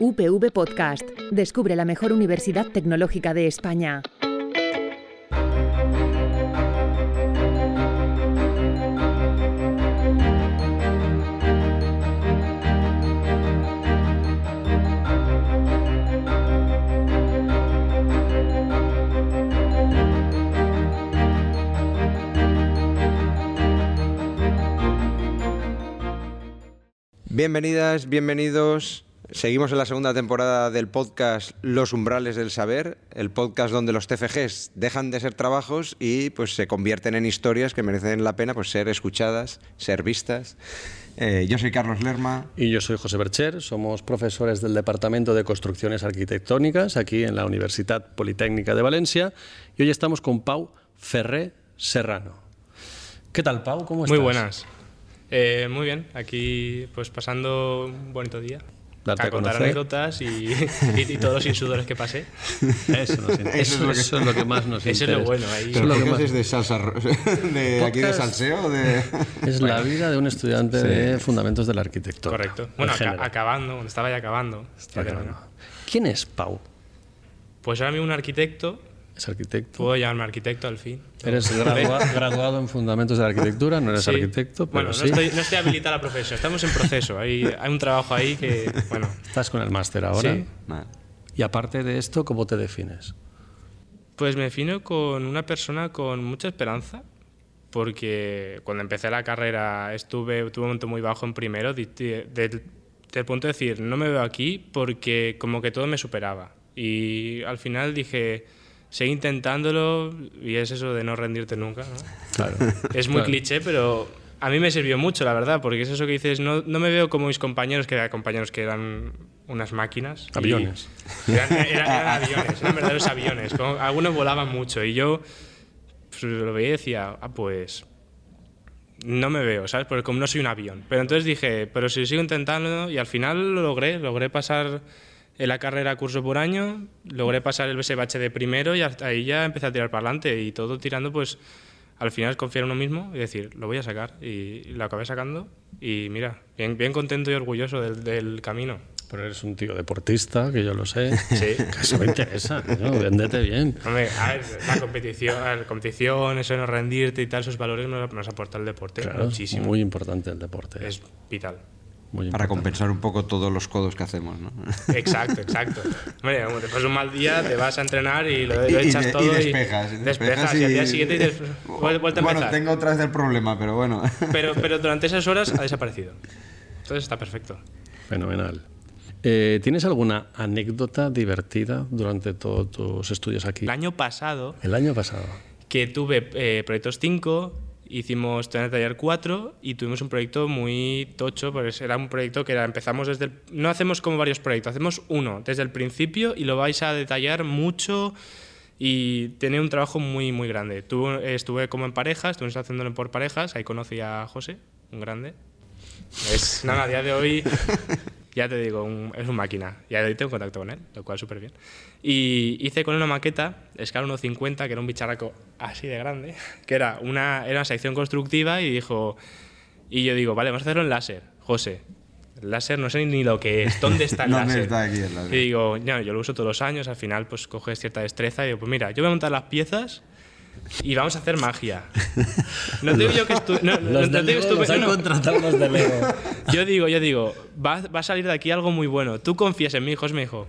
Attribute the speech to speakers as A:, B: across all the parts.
A: UPV Podcast. Descubre la mejor universidad tecnológica de España.
B: Bienvenidas, bienvenidos. Seguimos en la segunda temporada del podcast Los Umbrales del Saber, el podcast donde los TFGs dejan de ser trabajos y pues se convierten en historias que merecen la pena pues ser escuchadas, ser vistas. Yo soy Carlos Lerma.
C: Y yo soy José Bercher, somos profesores del Departamento de Construcciones Arquitectónicas aquí en la Universitat Politécnica de Valencia y hoy estamos con Pau Ferrer Serrano. ¿Qué tal, Pau? ¿Cómo estás?
D: Muy buenas. Muy bien, aquí pues pasando un bonito día.
C: Darte
D: a contar anécdotas y todos los insudores que pasé.
C: Eso es lo que más nos interesa.
D: Eso es lo bueno. Ahí.
B: ¿Pero qué haces de salsa? ¿De aquí de salseo?
C: Es la vida de un estudiante de Fundamentos de la Arquitectura.
D: Correcto. Bueno, acabando, estaba ya acabando.
C: ¿Quién es Pau?
D: Pues ahora mismo un arquitecto.
C: ¿Es arquitecto?
D: Puedo llamarme arquitecto al fin.
C: ¿Eres graduado en Fundamentos de la Arquitectura? No eres arquitecto, pero
D: bueno,
C: sí.
D: No estoy habilitado a la profesión. Estamos en proceso. Hay un trabajo ahí que, bueno...
C: ¿Estás con el máster ahora?
D: Sí.
C: Y aparte de esto, ¿cómo te defines?
D: Pues me defino con una persona con mucha esperanza, porque cuando empecé la carrera tuve un momento muy bajo en primero, del punto de decir, no me veo aquí porque como que todo me superaba. Y al final dije... Seguí intentándolo y es eso de no rendirte nunca, ¿no?
C: Claro.
D: Es muy cliché, pero a mí me sirvió mucho, la verdad, porque es eso que dices, no me veo como mis compañeros, que eran unas máquinas.
C: Aviones.
D: Eran aviones, eran verdaderos aviones. Algunos volaban mucho y yo pues, lo veía y decía, pues no me veo, ¿sabes? Porque como no soy un avión. Pero entonces dije, pero si sigo intentando y al final lo logré pasar... En la carrera curso por año, logré pasar el BSBH de primero y hasta ahí ya empecé a tirar para adelante y todo tirando, pues al final confiar en uno mismo y decir, lo voy a sacar y lo acabé sacando y mira, bien contento y orgulloso del camino.
C: Pero eres un tío deportista, que yo lo sé.
D: Sí.
C: Que eso me interesa, ¿no? Véndete bien.
D: Hombre, a ver, la competición, eso de no rendirte y tal, esos valores nos aporta el deporte,
C: claro,
D: muchísimo.
C: Muy importante el deporte.
D: Es vital.
B: Para compensar un poco todos los codos que hacemos, ¿no?
D: Exacto. Hombre, después de un mal día te vas a entrenar y lo echas todo
B: y despejas
D: y al día siguiente dices, vuelta a empezar.
B: Bueno, tengo otra vez el problema, pero bueno.
D: Pero durante esas horas ha desaparecido. Entonces está perfecto.
C: Fenomenal. ¿Tienes alguna anécdota divertida durante todos tus estudios aquí?
D: El año pasado. Que tuve proyectos 5... Hicimos Tener Taller 4 y tuvimos un proyecto muy tocho, pues era un proyecto que empezamos desde... No hacemos como varios proyectos, hacemos uno desde el principio y lo vais a detallar mucho y tiene un trabajo muy, muy grande. Estuve como en parejas, estuvimos haciéndolo por parejas, ahí conocí a José, un grande. A día de hoy... Ya te digo, es un máquina. Y ahí tengo contacto con él, lo cual súper bien. Y hice con una maqueta, escala 1.50, que era un bicharraco así de grande, que era una sección constructiva y yo digo, vale, vamos a hacerlo en láser. José, el láser no sé ni lo que es, ¿dónde está el láser?
B: ¿Dónde está aquí el láser?
D: Y digo, yo lo uso todos los años, al final pues coges cierta destreza y digo, pues mira, yo voy a montar las piezas y vamos a hacer magia. No te digo yo que
C: contratado los de Lego.
D: Yo digo, va a salir de aquí algo muy bueno. Tú confías en mí, José, me dijo.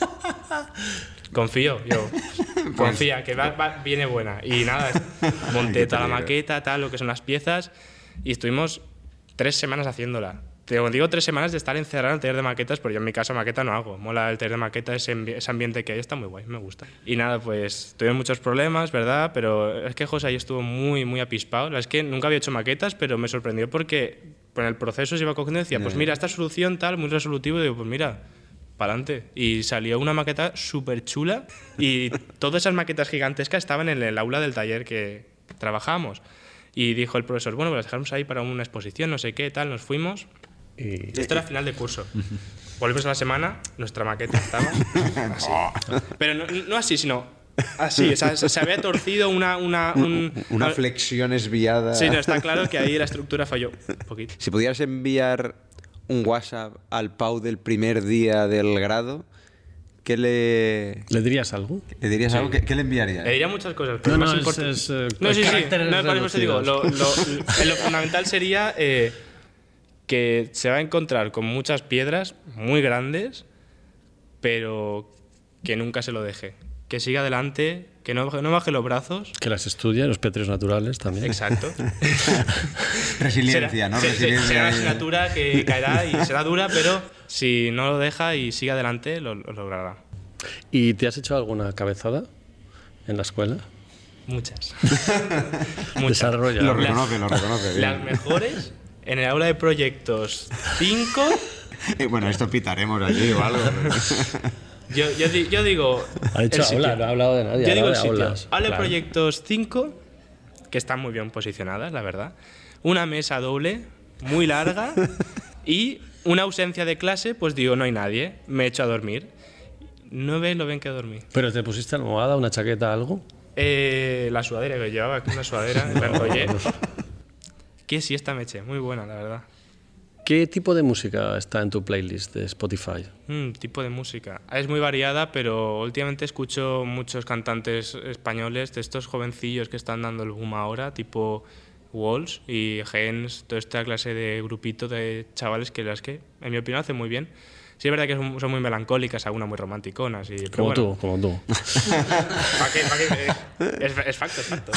D: Confío, confía, que viene buena. Y nada, monté toda la maqueta, lo que son las piezas, y estuvimos 3 semanas haciéndola. Te digo 3 semanas de estar encerrado en el taller de maquetas, pero yo en mi caso maqueta no hago. Mola el taller de maquetas, ese ambiente que hay está muy guay, me gusta. Y nada, pues tuvimos muchos problemas, ¿verdad? Pero es que José ahí estuvo muy, muy apispado. Es que nunca había hecho maquetas, pero me sorprendió porque en el proceso se iba cogiendo y decía, pues mira, esta solución tal, muy resolutivo, y digo, pues mira, para adelante. Y salió una maqueta súper chula y todas esas maquetas gigantescas estaban en el aula del taller que trabajábamos. Y dijo el profesor, bueno, pues las dejamos ahí para una exposición, no sé qué, tal, nos fuimos. Y esto era final de curso. Volvimos a la semana, nuestra maqueta estaba así. Pero no así, sino así. O sea, se había torcido una
B: flexión esviada.
D: Sí, no, está claro que ahí la estructura falló un poquito.
B: Si pudieras enviar un WhatsApp al Pau del primer día del grado, ¿qué le
C: dirías algo?
B: ¿Le dirías algo? ¿Qué le enviarías?
D: Le diría muchas cosas, pero más importante... No, sí. No, por eso te digo, lo fundamental sería que se va a encontrar con muchas piedras muy grandes, pero que nunca se lo deje. Que siga adelante, que no baje los brazos.
C: Que las estudie, los petrios naturales también.
D: Exacto.
B: Resiliencia, ¿no?
D: Será una asignatura que caerá y será dura, pero si no lo deja y sigue adelante, lo logrará.
C: ¿Y te has hecho alguna cabezada en la escuela?
D: Muchas.
C: Desarrolla.
B: Lo reconoce.
D: Las mejores en el aula de proyectos 5.
B: Bueno, esto pitaremos allí o algo.
D: Yo digo...
C: Ha dicho aula, no ha hablado de nadie.
D: Yo digo el sitio.
C: Aulas.
D: Aula de proyectos 5, que están muy bien posicionadas, la verdad. Una mesa doble, muy larga, y una ausencia de clase, pues digo, no hay nadie, me echo a dormir. 9 lo ven que dormí.
C: ¿Pero te pusiste almohada, una chaqueta, algo?
D: La sudadera que llevaba, aquí una sudadera, la enrollé. Qué siesta me eché, muy buena, la verdad.
C: ¿Qué tipo de música está en tu playlist de Spotify?
D: Tipo de música. Es muy variada, pero últimamente escucho muchos cantantes españoles, de estos jovencillos que están dando el boom ahora, tipo Walls y Gens, toda esta clase de grupito de chavales que en mi opinión, hacen muy bien. Sí, es verdad que son muy melancólicas, algunas muy romanticonas.
C: Como tú.
D: Es facto.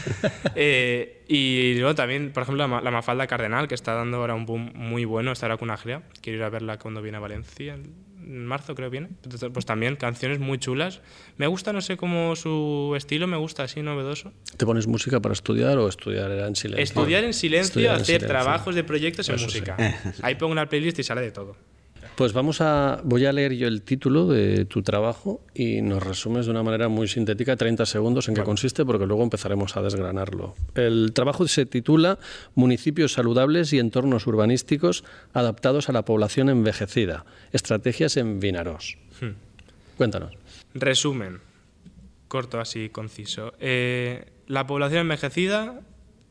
D: Y luego también, por ejemplo, la Mafalda Cardenal, que está dando ahora un boom muy bueno, está ahora con Agria. Quiero ir a verla cuando viene a Valencia, en marzo creo viene. Entonces, pues también canciones muy chulas. Me gusta, no sé cómo su estilo, me gusta así, novedoso.
C: ¿Te pones música para estudiar o estudiar en silencio?
D: Estudiar en silencio, hacer trabajos de proyectos en música. Ahí pongo una playlist y sale de todo.
C: Pues voy a leer yo el título de tu trabajo y nos resumes de una manera muy sintética, 30 segundos, en qué consiste, porque luego empezaremos a desgranarlo. El trabajo se titula Municipios saludables y entornos urbanísticos adaptados a la población envejecida. Estrategias en Vinaròs. Cuéntanos.
D: Resumen, corto así, conciso. La población envejecida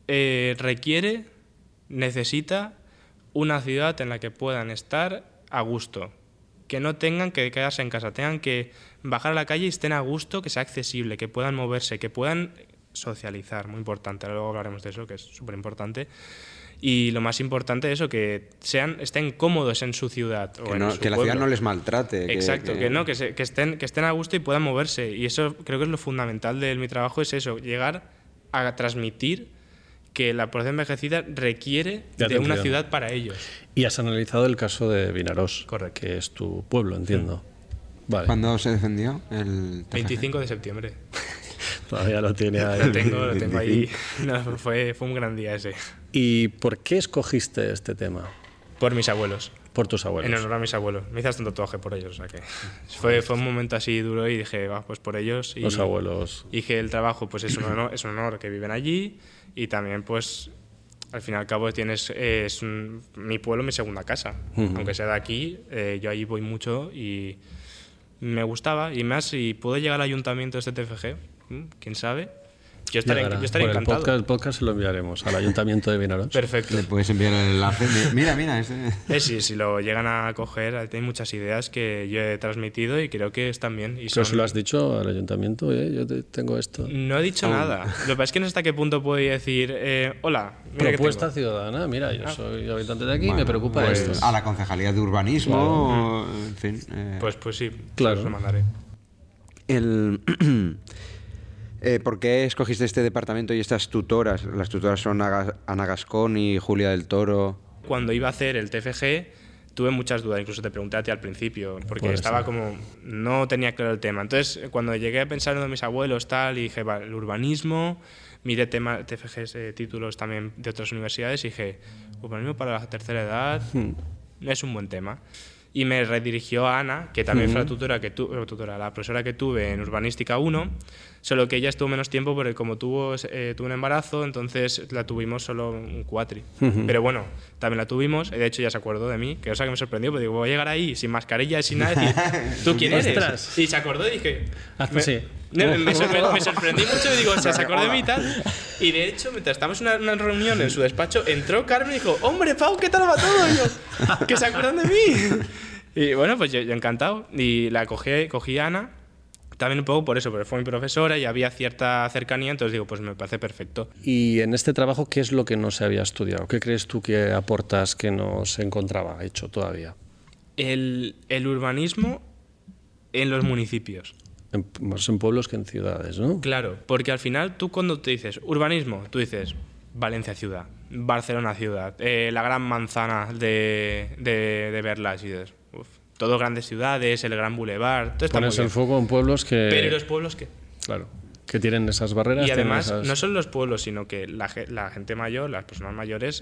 D: necesita una ciudad en la que puedan estar a gusto, que no tengan que quedarse en casa, tengan que bajar a la calle y estén a gusto, que sea accesible, que puedan moverse, que puedan socializar, muy importante, luego hablaremos de eso, que es súper importante. Y lo más importante es eso, que estén cómodos en su ciudad o en su
B: que la ciudad no les maltrate.
D: Exacto, que estén a gusto y puedan moverse. Y eso creo que es lo fundamental de mi trabajo, es eso, llegar a transmitir que la población envejecida requiere de una ciudad para ellos.
C: Y has analizado el caso de Vinaròs,
D: correcto,
C: que es tu pueblo, entiendo. Vale.
B: ¿Cuándo se defendió? El
D: 25 de septiembre.
C: Todavía lo tiene ahí.
D: Lo tengo ahí. No, fue un gran día ese.
C: ¿Y por qué escogiste este tema?
D: Por mis abuelos.
C: Por tus abuelos.
D: En honor a mis abuelos. Me hice hasta un tatuaje por ellos. O sea que fue un momento así duro y dije, pues por ellos. Y
C: los abuelos.
D: Y que el trabajo pues es un honor que viven allí. Y también, pues, al fin y al cabo mi pueblo, mi segunda casa. Aunque sea de aquí, yo ahí voy mucho y me gustaba. Y más, si puedo llegar al ayuntamiento de este TFG, quién sabe, yo estaré encantado.
C: El podcast se lo enviaremos al ayuntamiento de Vinaròs.
D: Perfecto.
B: Le puedes enviar el enlace. Mira.
D: Si lo llegan a coger, hay muchas ideas que yo he transmitido y creo que están bien.
C: Pero se lo has dicho al ayuntamiento, yo tengo esto.
D: No he dicho nada. Lo que pasa es que no sé hasta qué punto puedo decir, hola, mira.
C: Propuesta ciudadana, mira, yo soy habitante de aquí y me preocupa esto.
B: A la Concejalía de Urbanismo, en fin.
D: Pues sí,
C: claro.
D: Lo mandaré.
B: ¿Por qué escogiste este departamento y estas tutoras? Las tutoras son Ana Gascón y Julia del Toro.
D: Cuando iba a hacer el TFG tuve muchas dudas, incluso te pregunté a ti al principio, porque estaba como, no tenía claro el tema. Entonces, cuando llegué a pensar en mis abuelos tal, y dije, vale, el urbanismo, miré TFGs, títulos también de otras universidades, y dije, urbanismo para la tercera edad es un buen tema. Y me redirigió a Ana, que también fue la profesora que tuve en Urbanística 1, solo que ella estuvo menos tiempo porque como tuvo un embarazo, entonces la tuvimos solo un cuatri. Pero bueno, también la tuvimos, y de hecho ya se acordó de mí, que cosa que me sorprendió, porque digo, voy a llegar ahí sin mascarilla, sin nada, y decir, ¿tú quién eres? Y se acordó y dije... Me sorprendí mucho y digo, o sea, se acordó de mí y tal. Y de hecho, mientras estábamos en una reunión en su despacho, entró Carmen y dijo, hombre, Pau, ¿qué tal va todo? Y yo, que se acuerdan de mí. Y bueno, pues yo encantado. Y la cogí a Ana, también un poco por eso, porque fue mi profesora y había cierta cercanía, entonces digo, pues me parece perfecto.
C: Y en este trabajo, ¿qué es lo que no se había estudiado? ¿Qué crees tú que aportas que no se encontraba hecho todavía?
D: El urbanismo en los municipios.
C: Más en pueblos que en ciudades, ¿no?
D: Claro, porque al final tú cuando te dices urbanismo, tú dices Valencia ciudad, Barcelona ciudad, la gran manzana de Verlas y dices, todo grandes ciudades, el gran boulevard, todo está
C: Pones
D: muy
C: el
D: bien.
C: foco en pueblos que...
D: Pero ¿y los pueblos qué?
C: Claro, que tienen esas barreras.
D: Y además, no solo los pueblos, sino que la gente mayor, las personas mayores,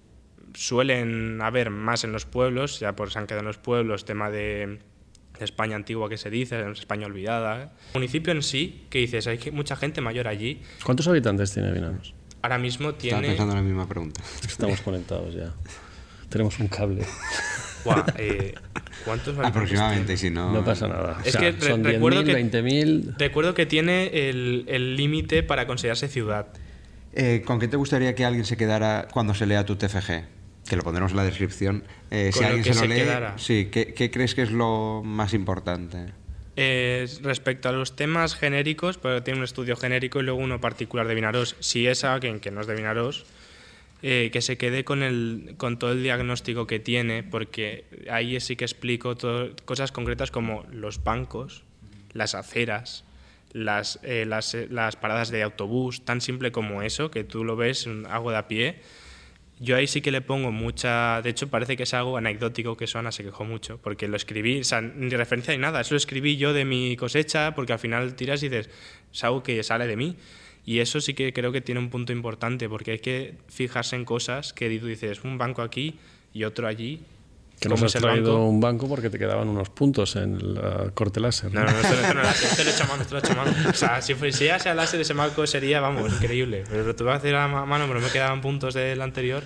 D: suelen haber más en los pueblos, ya por se han quedado en los pueblos, tema de España antigua que se dice, España olvidada. El municipio en sí, que dices, hay mucha gente mayor allí.
C: ¿Cuántos habitantes tiene Vinanos?
D: Ahora mismo tiene...
B: Estaba pensando en la misma pregunta.
C: Estamos conectados ya. Tenemos un cable.
D: Guau, ¿cuántos habitantes
B: Aproximadamente,
D: tiene?
B: si no...
C: No pasa nada.
D: Es
C: O sea,
D: que
C: son
D: recuerdo
C: 10.000,
D: que
C: 20.000...
D: Recuerdo que tiene el límite para considerarse ciudad.
B: ¿Con qué te gustaría que alguien se quedara cuando se lea tu TFG? Que lo pondremos en la descripción. Si
D: Con lo
B: alguien
D: que
B: se lo
D: se
B: lee,
D: quedara.
B: sí, ¿qué crees que es lo más importante?
D: Respecto a los temas genéricos, pero tiene un estudio genérico y luego uno particular de Vinaròs. Si es alguien que no es de Vinaròs, que se quede con todo el diagnóstico que tiene, porque ahí sí que explico cosas concretas como los bancos, las aceras, las paradas de autobús, tan simple como eso, que tú lo ves, algo de a pie. Yo ahí sí que le pongo mucha... De hecho, parece que es algo anecdótico, que eso Ana se quejó mucho, porque lo escribí, o sea, ni referencia ni nada, eso lo escribí yo de mi cosecha, porque al final tiras y dices, es algo que sale de mí. Y eso sí que creo que tiene un punto importante, porque hay que fijarse en cosas que tú dices, un banco aquí y otro allí.
C: Que nos
D: ¿Cómo
C: has
D: es el
C: traído
D: banco?
C: un banco porque te quedaban unos puntos en el corte láser.
D: No, esto lo he hecho a mano, O sea, si ya sea láser ese marco sería, vamos, increíble. Pero te voy a hacer a mano, pero me quedaban puntos del anterior.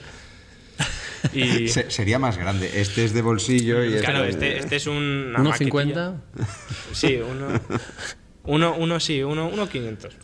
D: Y...
B: Sería más grande. Este es de bolsillo y
D: claro, este es una
C: 1,50.
D: Sí, uno 500.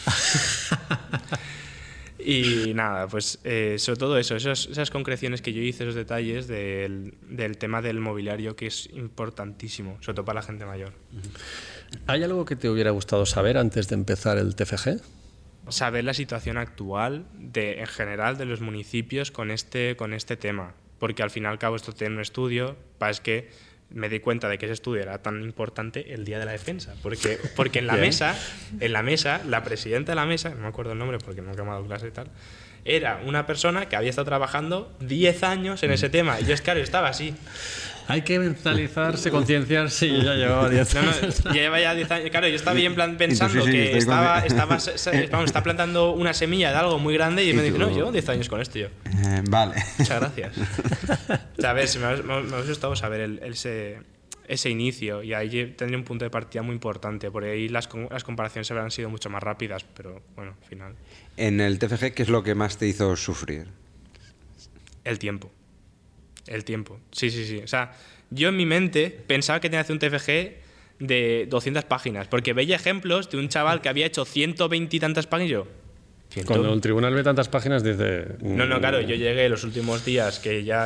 D: Y nada, pues sobre todo eso, esas concreciones que yo hice, esos detalles del tema del mobiliario, que es importantísimo, sobre todo para la gente mayor.
C: ¿Hay algo que te hubiera gustado saber antes de empezar el TFG?
D: Saber la situación actual en general de los municipios con este tema, porque al fin y al cabo esto tiene un estudio, es que me di cuenta de que ese estudio era tan importante el día de la defensa, porque en la mesa, la presidenta de la mesa, no me acuerdo el nombre porque nunca me ha dado clase y tal, era una persona que había estado trabajando 10 años en ese tema, y yo, claro, estaba así.
C: Hay que mentalizarse, concienciarse, y yo ya llevaba 10 años.
D: No, lleva ya 10 años. Claro, yo estaba bien pensando que está plantando una semilla de algo muy grande y me dice, no, llevo 10 años con esto yo.
B: Vale.
D: Muchas gracias. A ver, me ha gustado saber ese inicio, y ahí tendría un punto de partida muy importante, porque ahí las comparaciones habrán sido mucho más rápidas, pero bueno, al final.
B: En el TFG, ¿qué es lo que más te hizo sufrir?
D: El tiempo. Sí. O sea, yo en mi mente pensaba que tenía que hacer un TFG de 200 páginas, porque veía ejemplos de un chaval que había hecho 120 y tantas páginas y yo...
C: Cuando el tribunal ve tantas páginas dice...
D: No, claro, yo llegué los últimos días,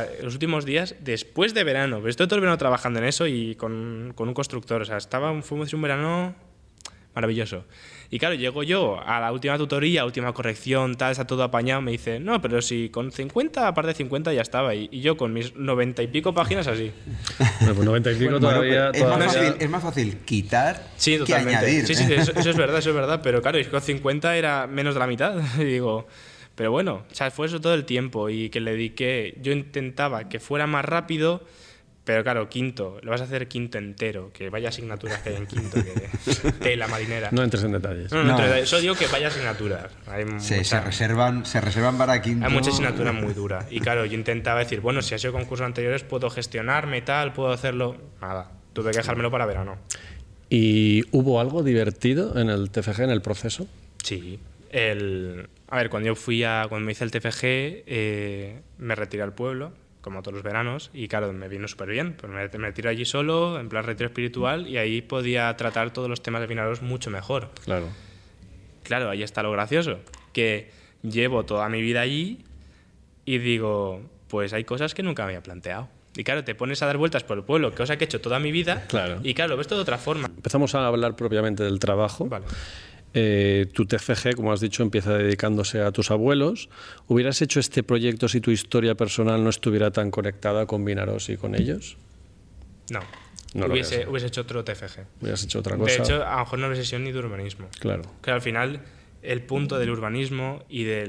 D: después de verano, pero estoy todo el verano trabajando en eso y con un constructor, o sea, fuimos un verano maravilloso. Y claro, llego yo a la última tutoría, última corrección, tal, está todo apañado, me dice, no, pero si con 50, aparte de 50 ya estaba, y yo con mis 90 y pico páginas así.
C: Bueno, pues 90 y pico todavía...
B: Es más fácil quitar
D: sí,
B: que añadir.
D: Sí, eso es verdad, pero claro, con 50 era menos de la mitad, y digo... Pero bueno, o sea, fue eso todo el tiempo, y que le dediqué, yo intentaba que fuera más rápido. Pero claro, quinto, lo vas a hacer quinto entero, que vaya asignaturas que hay en quinto, que la marinera.
C: No entres en detalles.
D: No. Eso digo que vaya asignaturas.
B: Se reservan para quinto.
D: Hay mucha asignatura muy dura. Y claro, yo intentaba decir, bueno, si ha sido concursos anteriores, puedo gestionarme y tal, puedo hacerlo. Nada, tuve que dejármelo para verano.
C: ¿Y hubo algo divertido en el TFG, en el proceso?
D: Sí. A ver, cuando me hice el TFG, me retiré al pueblo. como todos los veranos, y claro, me vino súper bien. Pues me tiré allí solo, en plan retiro espiritual, y ahí podía tratar todos los temas de Vinaros mucho mejor. Claro, ahí está lo gracioso, que llevo toda mi vida allí y digo, pues hay cosas que nunca me había planteado. Y claro, te pones a dar vueltas por el pueblo, cosa que he hecho toda mi vida, y claro, lo ves todo de otra forma.
C: Empezamos a hablar propiamente del trabajo.
D: Vale.
C: Tu TFG, como has dicho, empieza dedicándose a tus abuelos. ¿Hubieras hecho este proyecto si tu historia personal no estuviera tan conectada con Vinaros y con ellos?
D: No.
C: No
D: hubiese hecho otro TFG.
C: Hubieras hecho otra cosa.
D: De hecho, a lo mejor no hubiese sido ni de urbanismo.
C: Claro.
D: Que al final, el punto del urbanismo y todo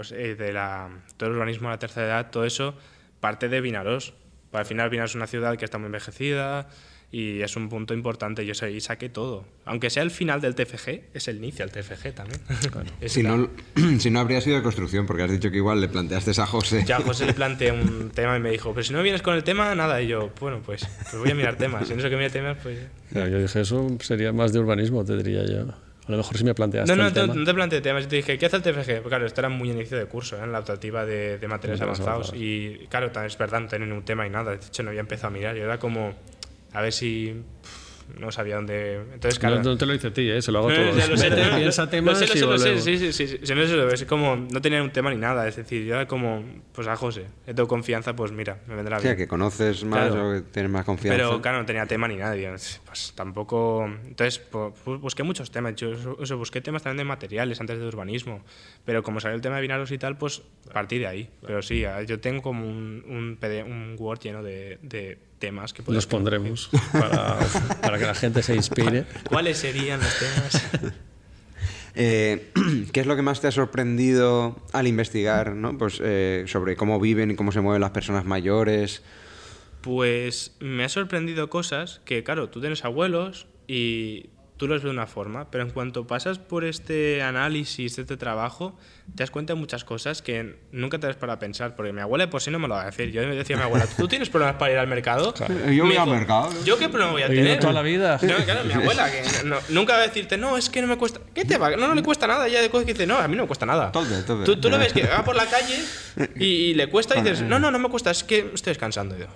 D: el urbanismo de la tercera edad, todo eso parte de Vinaros. Al final, Vinaros es una ciudad que está muy envejecida y es un punto importante. Yo saqué todo. Aunque sea el final del TFG, es el inicio del TFG también.
C: Claro.
B: Si no habría sido de construcción, porque has dicho que igual le planteaste a José.
D: Ya, a José le planteé un tema y me dijo, pero si no vienes con el tema, nada. Y yo, bueno, pues voy a mirar temas. Si no sé qué mira temas, pues...
C: Claro, yo dije, eso sería más de urbanismo, te diría yo. A lo mejor si me planteaste
D: no,
C: el tema.
D: No te planteé temas. Yo te dije, ¿qué hace el TFG? Pues claro, esto era muy inicio de curso, en la optativa de materiales avanzados. Y claro, es verdad, no tenía ningún tema y nada. De hecho, no había empezado a mirar. Yo era como, a ver si... No sabía dónde... Entonces, claro...
C: No te lo hice a ti, se lo hago todo.
D: Piensa temas y volvemos. Sí. Es como... No tenía un tema ni nada. Es decir, yo era como... Pues a José, le tengo confianza, pues mira, me vendrá bien.
B: Sí, que conoces más o que tienes más confianza.
D: Pero claro, no tenía tema ni nada. Y, pues tampoco... Entonces, pues, busqué muchos temas. Yo busqué temas también de materiales antes de urbanismo. Pero como salió el tema de Vinaros y tal, pues partí de ahí. Pero sí, yo tengo como un Word lleno de temas que
C: los pondremos para que la gente se inspire.
D: ¿Cuáles serían los temas?
B: ¿Qué es lo que más te ha sorprendido al investigar, ¿no? Pues, sobre cómo viven y cómo se mueven las personas mayores?
D: Pues me ha sorprendido cosas que, claro, tú tienes abuelos y tú los ves de una forma, pero en cuanto pasas por este análisis, este trabajo, te das cuenta de muchas cosas que nunca te das para pensar, porque mi abuela por sí no me lo va a decir. Yo me decía a mi abuela, ¿tú tienes problemas para ir al mercado?
B: Claro. Yo voy al mercado.
D: ¿Yo qué problema voy a tener?
C: Toda la vida.
D: No, claro, mi abuela, que nunca va a decirte, no, es que no me cuesta... ¿Qué te va? No le cuesta nada. Ella de cosas que dice, no, a mí no me cuesta nada.
B: Todo.
D: Tú lo ves que va por la calle y le cuesta y dices, no me cuesta, es que estoy descansando. Y yo,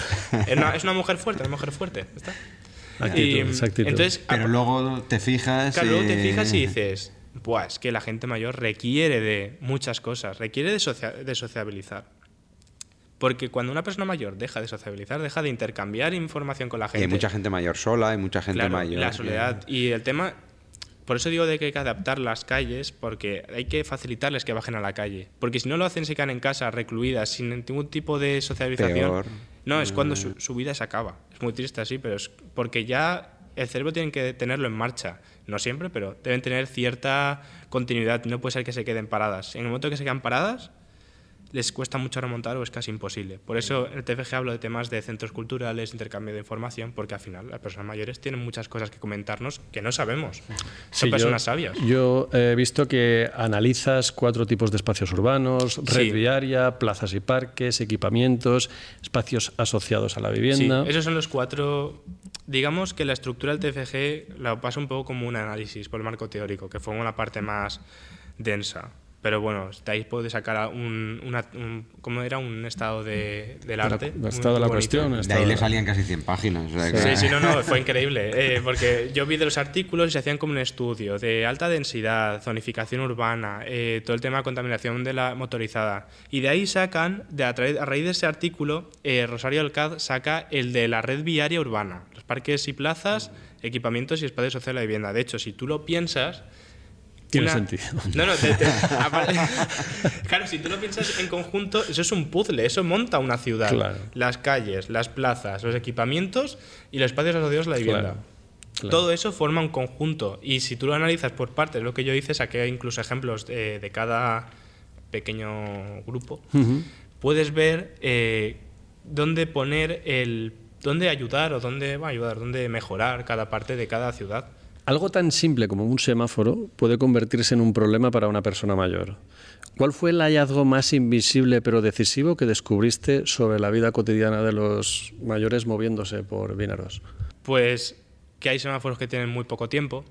D: es una mujer fuerte, ¿está?
C: Actitud.
D: Entonces,
B: pero luego te fijas...
D: Claro, luego te fijas y dices, buah, es que la gente mayor requiere de muchas cosas, requiere de sociabilizar. Porque cuando una persona mayor deja de sociabilizar, deja de intercambiar información con la gente.
B: Y hay mucha gente mayor sola, hay mucha gente mayor...
D: la soledad. Y el tema... Por eso digo de que hay que adaptar las calles, porque hay que facilitarles que bajen a la calle. Porque si no lo hacen, se quedan en casa, recluidas, sin ningún tipo de socialización.
B: Peor.
D: No, es cuando su vida se acaba. Es muy triste así, pero es porque ya el cerebro tiene que tenerlo en marcha. No siempre, pero deben tener cierta continuidad. No puede ser que se queden paradas. En el momento que se quedan paradas, les cuesta mucho remontar o es casi imposible. Por eso en el TFG hablo de temas de centros culturales, intercambio de información, porque al final las personas mayores tienen muchas cosas que comentarnos que no sabemos. Son personas sabias.
C: Yo he visto que analizas 4 tipos de espacios urbanos, red viaria, plazas y parques, equipamientos, espacios asociados a la vivienda.
D: Sí, esos son los 4... Digamos que la estructura del TFG la paso un poco como un análisis por el marco teórico, que fue una parte más densa. Pero bueno, de ahí puedes sacar ¿cómo era? Un estado del arte.
C: El estado de la cuestión.
B: De ahí le salían casi 100 páginas. O sea que...
D: Sí, no, fue increíble. Porque yo vi de los artículos y se hacían como un estudio de alta densidad, zonificación urbana, todo el tema de contaminación de la motorizada. Y de ahí sacan, a raíz de ese artículo, Rosario Alcaz saca el de la red viaria urbana. Los parques y plazas, equipamientos y espacios sociales de vivienda. De hecho, si tú lo piensas...
C: Tiene sentido.
D: No, claro, si tú lo piensas en conjunto, eso es un puzzle, eso monta una ciudad.
C: Claro.
D: Las calles, las plazas, los equipamientos y los espacios asociados a la vivienda.
C: Claro.
D: Todo eso forma un conjunto. Y si tú lo analizas por partes, lo que yo hice, saqué incluso ejemplos de cada pequeño grupo, puedes ver dónde poner dónde ayudar o dónde mejorar cada parte de cada ciudad.
C: Algo tan simple como un semáforo puede convertirse en un problema para una persona mayor. ¿Cuál fue el hallazgo más invisible pero decisivo que descubriste sobre la vida cotidiana de los mayores moviéndose por Vinaros?
D: Pues que hay semáforos que tienen muy poco tiempo.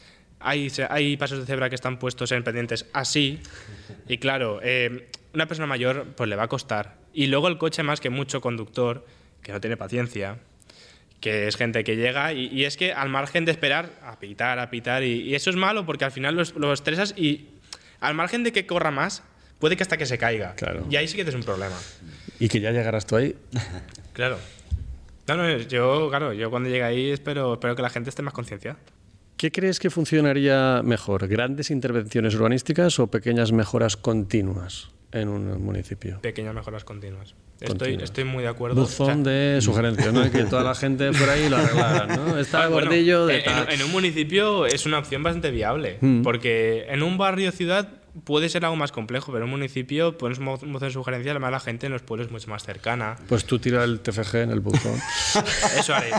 D: Hay pasos de cebra que están puestos en pendientes así. Y claro, una persona mayor pues le va a costar. Y luego el coche, más que mucho conductor, que no tiene paciencia, que es gente que llega y es que al margen de esperar a pitar, y eso es malo porque al final lo estresas y al margen de que corra más, puede que hasta que se caiga.
C: Claro.
D: Y ahí sí que tienes un problema.
C: Y que ya llegarás tú ahí.
D: Claro. No, yo cuando llegue ahí espero que la gente esté más concienciada.
C: ¿Qué crees que funcionaría mejor? ¿Grandes intervenciones urbanísticas o pequeñas mejoras continuas en un municipio?
D: Pequeñas mejoras continuas. Estoy muy de acuerdo.
C: Buzón de sugerencias, ¿no? Que toda la gente por ahí lo arreglara, ¿no? Está el bordillo de tal.
D: En un municipio es una opción bastante viable, porque en un barrio ciudad puede ser algo más complejo, pero en un municipio pones un buzón de sugerencias, además la gente en los pueblos es mucho más cercana.
C: Pues tú tira el TFG en el buzón.
D: Eso haré.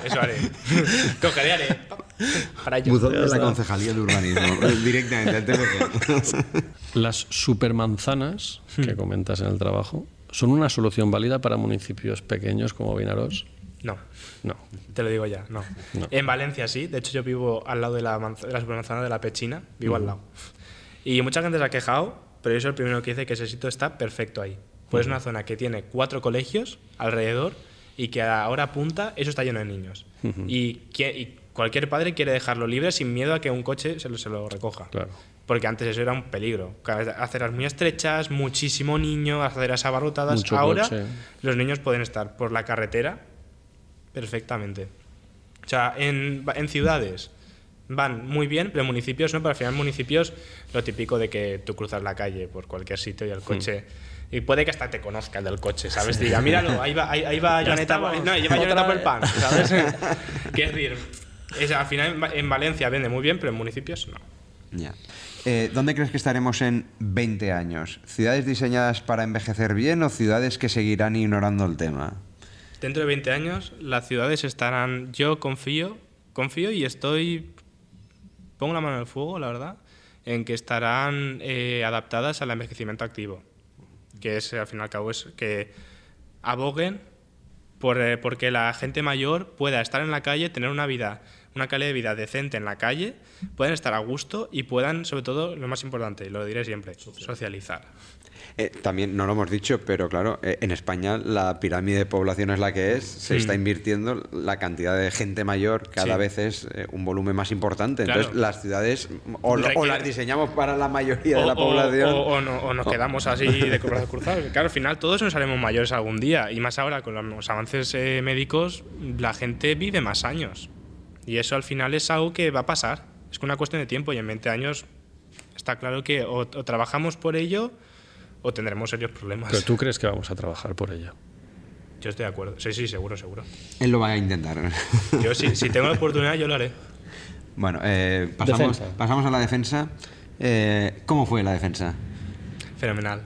D: Cogeré, haré. Para ello.
B: Buzón de la Concejalía de Urbanismo, directamente al TFG.
C: Las supermanzanas que comentas en el trabajo, ¿son una solución válida para municipios pequeños como Vinaròs?
D: No.
C: No.
D: Te lo digo ya, no. En Valencia sí, de hecho yo vivo al lado de la supermanzana de la Pechina, vivo al lado. Y mucha gente se ha quejado, pero yo soy el primero que dice que ese sitio está perfecto ahí. Pues es una zona que tiene 4 colegios alrededor y que a hora punta eso está lleno de niños. Y cualquier padre quiere dejarlo libre sin miedo a que un coche se lo recoja.
C: Claro.
D: Porque antes eso era un peligro. Aceras muy estrechas, muchísimo niño, aceras abarrotadas.
C: Mucho
D: ahora
C: coche.
D: los niños pueden estar por la carretera perfectamente. O sea, en ciudades van muy bien, pero en municipios no. Pero al final en municipios lo típico de que tú cruzas la calle por cualquier sitio y el coche... Y puede que hasta te conozca el del coche, ¿sabes? Diga, míralo, ahí va Joneta, no, lleva Joneta por el pan, ¿sabes? Quiero decir, al final en Valencia vende muy bien, pero en municipios no.
B: Ya. ¿Dónde crees que estaremos en 20 años? ¿Ciudades diseñadas para envejecer bien o ciudades que seguirán ignorando el tema?
D: Dentro de 20 años las ciudades estarán... Yo confío y pongo la mano en el fuego, la verdad, en que estarán adaptadas al envejecimiento activo. Que es, al fin y al cabo, es que aboguen porque la gente mayor pueda estar en la calle, tener una calidad de vida decente en la calle, puedan estar a gusto y puedan, sobre todo, lo más importante, y lo diré siempre, socializar.
B: También no lo hemos dicho, pero claro, en España la pirámide de población es la que es, se está invirtiendo, la cantidad de gente mayor cada vez es un volumen más importante.
D: Claro.
B: Entonces las ciudades o las diseñamos para la mayoría de la población
D: o nos quedamos así de brazos cruzados. Claro, al final todos nos haremos mayores algún día, y más ahora con los avances médicos la gente vive más años y eso al final es algo que va a pasar, es una cuestión de tiempo, y en 20 años está claro que o trabajamos por ello o tendremos serios problemas.
C: ¿Pero tú crees que vamos a trabajar por ello?
D: Yo estoy de acuerdo. Sí, seguro.
B: Él lo va a intentar.
D: Yo si tengo la oportunidad yo lo haré.
B: Bueno, pasamos a la defensa. ¿Cómo fue la defensa?
D: Fenomenal.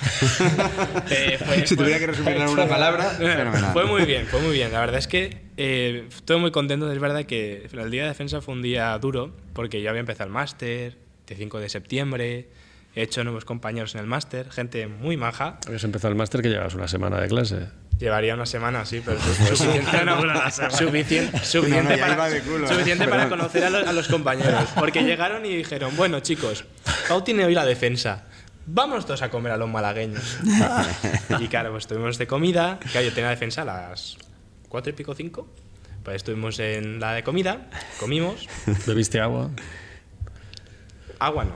B: Si tuviera que resumirlo en una palabra, fenomenal.
D: Fue muy bien. La verdad es que estoy muy contento. Es verdad que el día de defensa fue un día duro porque yo había empezado el máster, el 5 de septiembre. He hecho nuevos compañeros en el máster, gente muy maja.
C: Habías empezado el máster que llevas una semana de clase.
D: Llevaría una semana, sí, pero suficiente para conocer a los compañeros. Porque llegaron y dijeron, bueno, chicos, Pau tiene hoy la defensa. Vamos todos a comer a los malagueños. Y claro, pues estuvimos de comida. Claro, yo tenía la defensa a las 4 y pico, 5. Pues estuvimos en la de comida, comimos.
C: ¿Bebiste agua?
D: Agua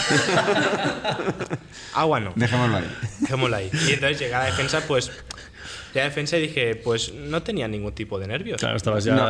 D: no. Dejémoslo ahí. Y entonces llegué a la defensa, pues... Ya de defensa y dije, pues no tenía ningún tipo de nervios.
C: Claro, estabas ya...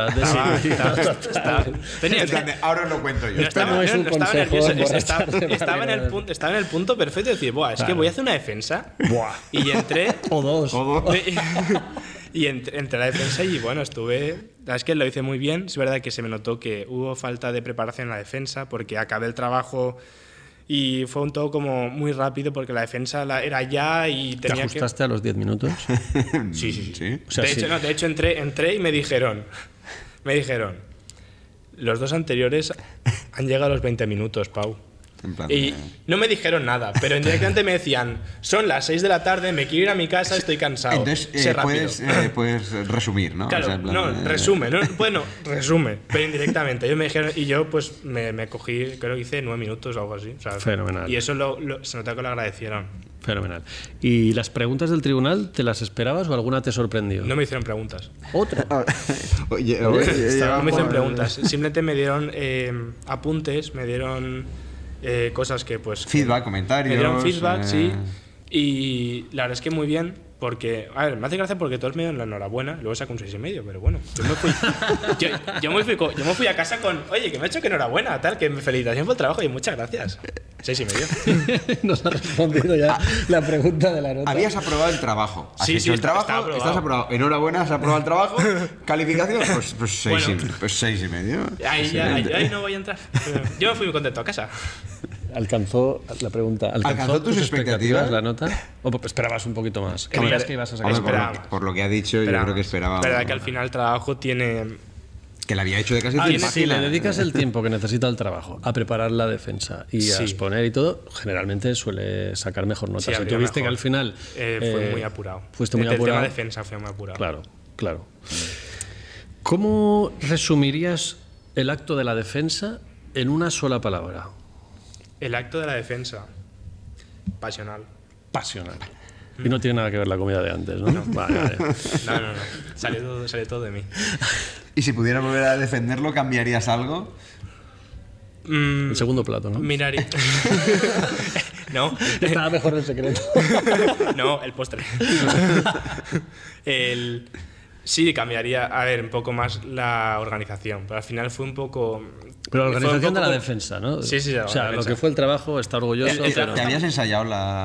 B: Ahora lo cuento yo.
C: No es un consejo.
D: Estaba en el punto perfecto de decir, buah, es que voy a hacer una defensa.
C: Buah.
D: Y entré...
C: O dos.
D: Y entré a la defensa y bueno, la verdad es que lo hice muy bien. Es verdad que se me notó que hubo falta de preparación en la defensa porque acabé el trabajo y fue un todo como muy rápido porque la defensa era ya y tenía que...
C: ¿Te ajustaste a los 10 minutos?
D: Sí.
C: O sea,
D: de hecho entré y me dijeron, los dos anteriores han llegado a los 20 minutos, Pau.
B: En plan
D: Y no me dijeron nada, pero indirectamente me decían, son las 6 de la tarde, me quiero ir a mi casa, estoy cansado.
B: Entonces,
D: Sé rápido.
B: puedes resumir, ¿no?
D: Claro,
B: O sea, en plan,
D: no, resume, ¿no? Bueno, resume, pero indirectamente. Ellos me dijeron, y yo pues me cogí, creo que hice 9 minutos o algo así. O sea,
C: Fenomenal.
D: Y eso se notó que lo agradecieron.
C: Fenomenal. ¿Y las preguntas del tribunal te las esperabas o alguna te sorprendió?
D: No me hicieron preguntas.
C: ¿Otra?
B: Oye,
D: No me hicieron preguntas. Simplemente me dieron apuntes, me dieron cosas que pues...
B: feedback, comentarios.
D: Me dieron feedback, sí. Y la verdad es que muy bien, porque... A ver, me hace gracia porque todos me dieron la enhorabuena, luego saco un 6,5, pero bueno. Yo me fui, yo me fui a casa con... Oye, que me ha hecho que enhorabuena, tal, que felicitación por el trabajo y muchas gracias. 6,5.
C: Nos ha respondido ya la pregunta de la nota.
B: Habías aprobado el trabajo. Has
D: Sí,
B: hecho
D: sí,
B: el trabajo,
D: está aprobado.
B: estás aprobado. Enhorabuena, has aprobado el trabajo. Calificación, pues 6
D: Bueno.
B: pues 6,5.
D: Ahí no voy a entrar. Yo me fui muy contento a casa.
C: ¿Alcanzó la pregunta?
B: ¿Alcanzó tus expectativas?
C: la nota? ¿O esperabas un poquito más? ¿Creías que ibas a sacar?
B: Hombre, por lo que ha dicho, yo creo que esperaba.
D: verdad que al final el trabajo tiene...
B: Que la había hecho de casi
C: Si
B: página.
C: le dedicas el tiempo que necesita el trabajo a preparar la defensa y a
D: Sí.
C: exponer y todo, generalmente suele sacar mejor nota.
D: Sí,
C: Si
D: habría
C: tuviste
D: mejor.
C: que al final...
D: fue muy apurado.
C: Fuiste muy
D: El
C: apurado.
D: tema de defensa fue muy apurado.
C: Claro, claro. ¿Cómo resumirías el acto de la defensa en una sola palabra?
D: El acto de la defensa. Pasional.
C: Pasional. Y no tiene nada que ver la comida de antes, ¿no? Vale, vale.
D: No. Salió todo de mí.
B: Y si pudieras volver a defenderlo, ¿cambiarías algo?
C: El segundo plato, ¿no?
D: Miraría. No.
C: Estaba mejor el secreto.
D: No, el postre. Sí, cambiaría, a ver, un poco más la organización, pero al final fue un poco...
C: Pero la
D: fue
C: organización
D: un
C: de
D: poco-
C: la defensa, ¿no?
D: Sí,
C: O
D: la
C: sea, lo
D: defensa.
C: que fue el trabajo, está orgulloso, pero...
B: ¿Te habías ensayado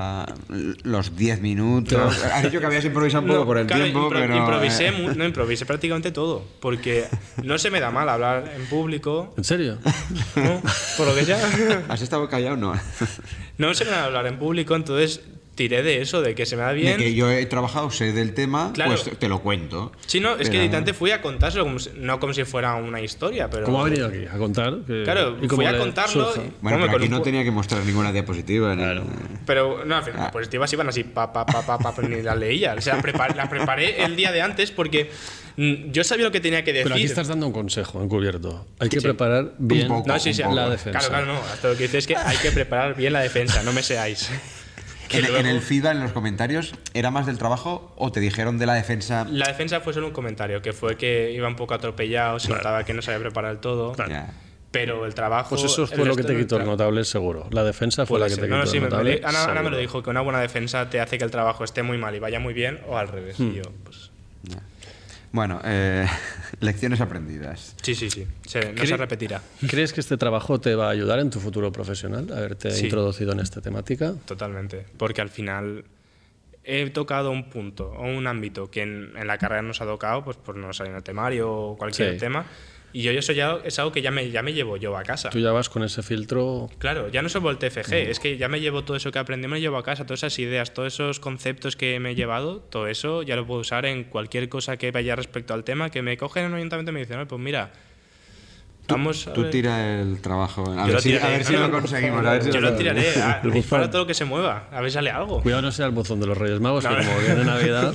B: los 10 minutos? Has dicho que habías improvisado un poco por el
D: claro,
B: tiempo, pero...
D: improvisé prácticamente todo, porque no se me da mal hablar en público,
C: ¿En serio?
D: ¿no? Por lo que sea.
B: ¿Has estado callado? No.
D: No se me da mal hablar en público, entonces tiré de eso, de que se me da bien.
B: De que yo he trabajado, sé del tema,
D: Claro.
B: pues te lo cuento.
D: Sí, no, es que
B: Pero-
D: directamente fui a contárselo, no como si fuera una historia, pero...
C: ¿Cómo ha venido aquí? ¿A contar?
D: Claro,
C: ¿Y cómo
D: fui a
C: le
D: contarlo...
C: surge?
B: Bueno,
D: hombre,
B: pero
D: con
B: aquí
D: un
B: no
D: pu-
B: tenía que mostrar ninguna diapositiva.
C: Claro.
D: Pero no, al final, las diapositivas iban así, pero ni las leía. O sea, las preparé el día de antes porque yo sabía lo que tenía que decir.
C: Pero aquí estás dando un consejo encubierto. Hay que
D: Sí.
C: preparar bien
B: poco.
D: No, sí, sí,
C: la defensa.
D: Claro, no. Hasta lo que dices es que hay que preparar bien la defensa, no me seáis. Que
B: En
D: luego-
B: el feedback, en los comentarios, ¿era más del trabajo o te dijeron de la defensa?
D: La defensa fue solo un comentario, que fue que iba un poco atropellado, se notaba que no sabía preparar el todo.
C: Claro.
B: Ya.
D: Pero el trabajo...
C: Pues eso
D: el
C: fue lo que
D: resto
C: te
D: del
C: quitó el
D: tra-
C: notable, seguro. La defensa fue la
D: Puede
C: que
D: ser.
C: te quitó
D: No, sí,
C: el notable.
D: Ana me lo
C: seguro.
D: dijo, que una buena defensa te hace que el trabajo esté muy mal y vaya muy bien, o al revés. Y yo, pues...
B: Bueno, lecciones aprendidas.
D: Sí. No se repetirá.
C: ¿Crees que este trabajo te va a ayudar en tu futuro profesional? Haberte
D: Sí.
C: introducido en esta temática.
D: Totalmente, porque al final he tocado un punto o un ámbito que en la carrera nos ha tocado, pues por no salir en el temario o cualquier
C: Sí.
D: tema, y eso ya es algo que ya me llevo yo a casa.
C: Tú ya vas con ese filtro.
D: Claro, ya no solo el TFG, es que ya me llevo todo eso que aprendí, me lo llevo a casa, todas esas ideas, todos esos conceptos que me he llevado, todo eso ya lo puedo usar en cualquier cosa que vaya respecto al tema, que me cogen en un ayuntamiento y me dicen, "Oye, pues mira, vamos a
B: Tú
D: ver".
B: tira el trabajo. A
D: Yo
B: ver
D: lo
B: si,
D: tiraré.
B: a ver si
D: No,
B: lo
D: no,
B: conseguimos. A ver si
D: Yo lo tiraré,
C: El buzón.
D: para todo lo que se mueva, a ver si sale algo.
C: Cuidado, no sea el buzón de los Reyes Magos,
D: No,
C: que
D: no.
C: como viene Navidad.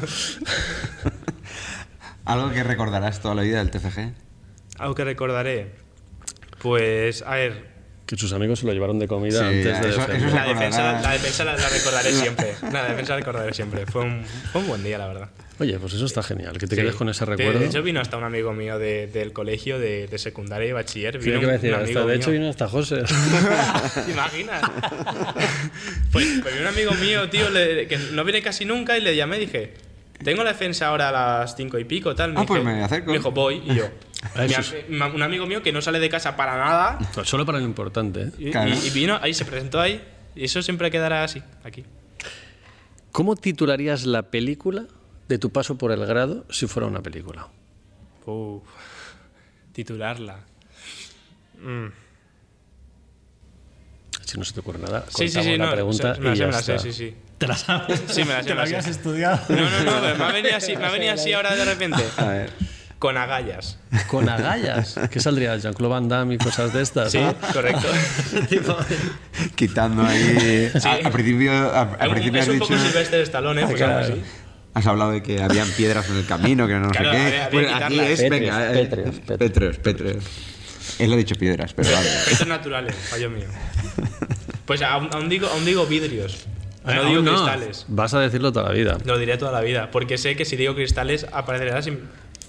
B: Algo que recordarás toda la vida del TFG.
D: Algo que recordaré, pues, a ver,
C: Que sus amigos se lo llevaron de comida
B: Sí,
C: antes de
B: eso
C: defender.
B: se
D: la defensa,
B: acordará.
D: la defensa la recordaré siempre. La defensa la recordaré siempre. Fue un buen día, la verdad.
C: Oye, pues eso está genial, que te
D: Sí.
C: quedes con ese
D: De
C: recuerdo.
D: hecho, vino hasta un amigo mío del colegio, de secundaria y bachiller.
C: Sí,
D: Vino
C: ¿qué iba a decir?
D: un amigo
C: Hasta, de
D: mío.
C: hecho, vino hasta José.
D: ¿Te imaginas? Pues vino un amigo mío, tío, que no viene casi nunca y le llamé y dije, tengo la defensa ahora a las 5 y pico, tal.
B: Ah, pues me acerco.
D: Me dijo, voy, y yo.
C: Eso
D: Un amigo mío que no sale de casa para nada
C: Pues solo para lo importante. ¿eh?
D: y,
B: Claro.
D: y vino ahí, se presentó ahí y eso siempre quedará así, aquí.
C: ¿Cómo titularías la película de tu paso por el grado si fuera una película?
D: Titularla.
C: Si no se te ocurre nada,
D: Sí,
C: cortamos la pregunta
D: me la
C: y
D: sé,
C: ya
D: me la sé,
C: está.
D: sí, sí.
C: ¿Te la sabes?
D: Sí, me la sé,
C: ¿Te
D: me la
C: la habías
D: sé.
C: estudiado?
D: No, pero me ha venido así ahora de repente.
B: A ver.
D: Con agallas.
C: ¿Con agallas? ¿Qué saldría? Jean-Claude Van Damme y cosas de estas,
D: Sí,
C: ¿no?
D: correcto.
B: Quitando ahí...
D: Sí.
B: Al principio
D: Es
B: has
D: un poco
B: dicho...
D: Sylvester Stallone, pues algo así.
B: Has hablado de que habían piedras en el camino, que no
D: Claro,
B: sé qué.
D: había que
B: Pues aquí
D: quitarlas.
B: es... Venga, Pétreos. Él ha dicho piedras, pero vale.
D: Estos naturales, fallo mío. Pues aún digo vidrios. No digo cristales.
C: Vas a decirlo toda la vida.
D: Lo diré toda la vida. Porque sé que si digo cristales aparecerá sin...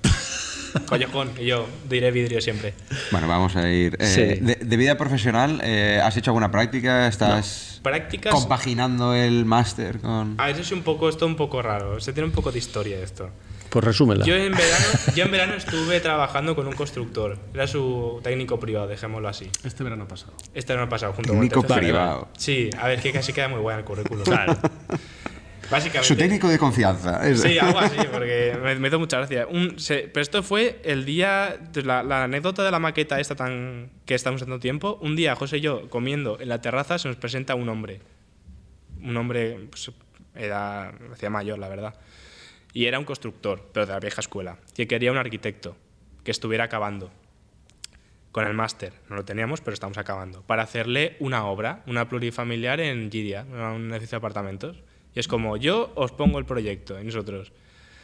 D: collejón. Y yo diré vidrio siempre.
B: Bueno, vamos a ir.
C: Sí.
B: De vida profesional, ¿has hecho alguna práctica? ¿Estás
D: Prácticas...
B: compaginando el máster con...?
D: A veces es un poco raro. Se tiene un poco de historia esto.
C: Pues resúmela.
D: Yo en verano estuve trabajando con un constructor. Era su técnico privado, dejémoslo así.
C: Este verano pasado.
D: Este no ha pasado junto
B: Técnico
D: con el TFG.
B: privado.
D: Sí, a ver, que casi queda muy bueno el currículum.
C: Claro.
D: Básicamente.
B: Su técnico de confianza.
D: Sí, algo así, porque me hizo mucha gracia. Pero esto fue el día... La anécdota de la maqueta esta que estamos dando tiempo. Un día, José y yo, comiendo en la terraza, se nos presenta un hombre. Un hombre, pues, hacía mayor, la verdad. Y era un constructor, pero de la vieja escuela. Y quería un arquitecto que estuviera acabando con el máster. No lo teníamos, pero estamos acabando. Para hacerle una obra, una plurifamiliar en Giria, un edificio de apartamentos. Y es como, yo os pongo el proyecto, y nosotros...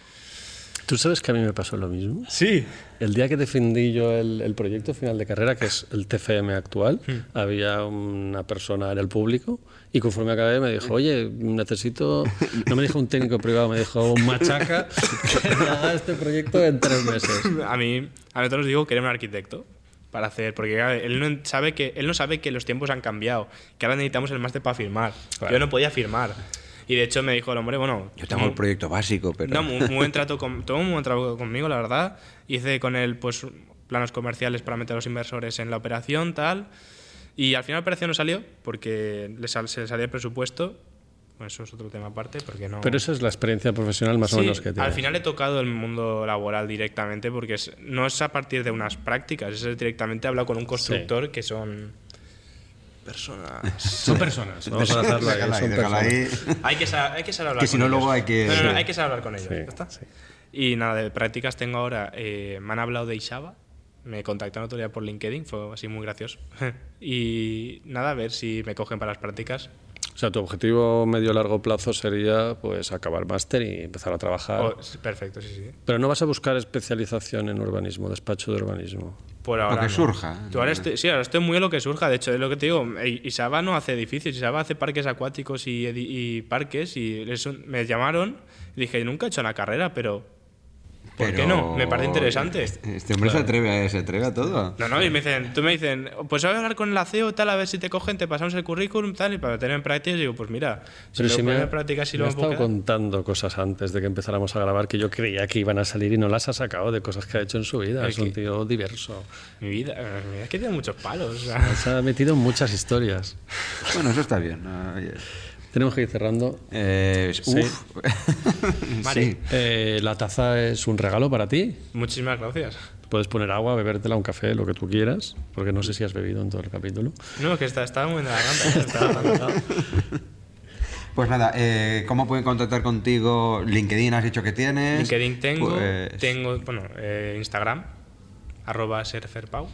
C: ¿Tú sabes que a mí me pasó lo mismo?
D: Sí.
C: El día que defendí yo el proyecto final de carrera, que es el TFM actual, había una persona en el público y conforme acabé me dijo, oye, necesito... No me dijo un técnico privado, me dijo un machaca que me haga este proyecto en 3 meses.
D: A nosotros digo que era un arquitecto para hacer, porque él no sabe que los tiempos han cambiado, que ahora necesitamos el máster para firmar.
C: Claro.
D: Yo no podía firmar. Y de hecho me dijo el hombre, bueno...
B: Yo tengo el proyecto básico, pero...
D: No, muy buen trato tuvo un buen trato conmigo, la verdad. Hice con él pues planos comerciales para meter a los inversores en la operación, tal. Y al final la operación no salió porque se le salía el presupuesto. Bueno, eso es otro tema aparte, porque no...
C: Pero esa es la experiencia profesional más o menos que tienes.
D: Al final he tocado el mundo laboral directamente porque no es a partir de unas prácticas, es directamente he hablado con un constructor que son... personas.
C: Son personas. Vamos a dejarlo ahí. Son
B: Déjala
C: personas.
B: ahí.
D: Hay que saber hablar
B: Que si
D: con
B: no,
D: ellos.
B: luego hay que...
D: No, hay que saber hablar con ellos.
C: Sí,
D: ¿Ya está?
C: sí.
D: Y nada, de prácticas tengo ahora... me han hablado de Ishaba. Me contactaron otro día por LinkedIn. Fue así muy gracioso. Y nada, a ver si me cogen para las prácticas.
C: O sea, tu objetivo medio-largo plazo sería pues acabar máster y empezar a trabajar.
D: Perfecto, sí.
C: Pero no vas a buscar especialización en urbanismo, despacho de urbanismo.
D: Por ahora
B: Lo que
D: no.
B: surja.
D: Ahora estoy muy a lo que surja. De hecho, es lo que te digo. Isaba no hace edificios. Isaba hace parques acuáticos y parques. Y me llamaron y dije, nunca he hecho una carrera, pero... ¿Por qué no? Me parece interesante.
B: Este hombre se atreve a todo.
D: No, y me dicen, pues voy a hablar con el CEO, tal, a ver si te cogen, te pasamos el currículum, tal, y para tener en prácticas. Y digo, pues mira,
C: Pero si me
D: en prácticas y
C: me
D: lo
C: has estado contando cosas antes de que empezáramos a grabar que yo creía que iban a salir y no las ha sacado de cosas que ha hecho en su vida. Es un tío diverso.
D: Mi vida, es que tiene muchos palos. O sea.
C: Se ha metido en muchas historias.
B: Bueno, eso está bien. Oye.
C: Tenemos que ir cerrando.
B: Sí.
D: Vale.
C: La taza es un regalo para ti.
D: Muchísimas gracias.
C: Puedes poner agua, bebértela, un café, lo que tú quieras, porque no sé si has bebido en todo el capítulo.
D: No, que estaba muy en la garganta.
B: Pues nada, ¿cómo pueden contactar contigo? LinkedIn has dicho que tienes.
D: LinkedIn tengo,
B: Pues...
D: bueno, Instagram, @serferpau.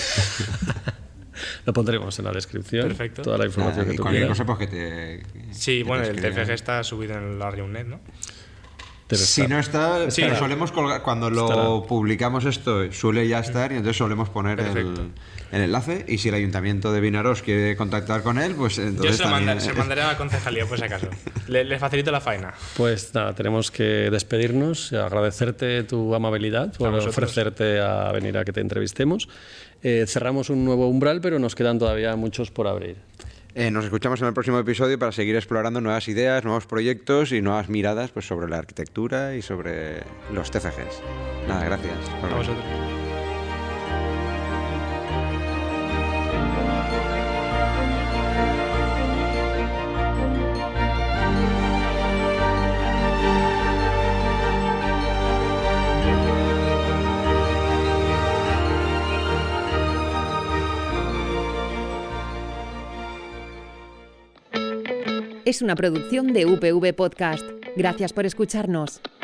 C: Lo pondremos en la descripción.
D: Perfecto.
C: Toda la información que tú
B: cualquier
C: quieras.
B: cosa, pues que te...
D: Sí, bueno, el
B: escriban.
D: TFG está subido en la Reunnet, ¿no?
C: Debe
B: Si
C: estar.
B: no está,
D: Sí,
B: pero
D: claro.
B: solemos colgar, cuando lo publicamos esto, suele ya estar y entonces solemos poner el enlace. Y si el Ayuntamiento de Vinaroz quiere contactar con él, pues
D: Yo
B: entonces
D: se lo
B: también...
D: mandaré a la concejalía, por si acaso. Le facilito la faena.
C: Pues nada, tenemos que despedirnos, agradecerte tu amabilidad por
D: vosotros.
C: ofrecerte a venir a que te entrevistemos. Cerramos un nuevo umbral, pero nos quedan todavía muchos por abrir.
B: Nos escuchamos en el próximo episodio para seguir explorando nuevas ideas, nuevos proyectos y nuevas miradas pues, sobre la arquitectura y sobre los TFGs. Nada, gracias.
D: A vosotros.
A: Es una producción de UPV Podcast. Gracias por escucharnos.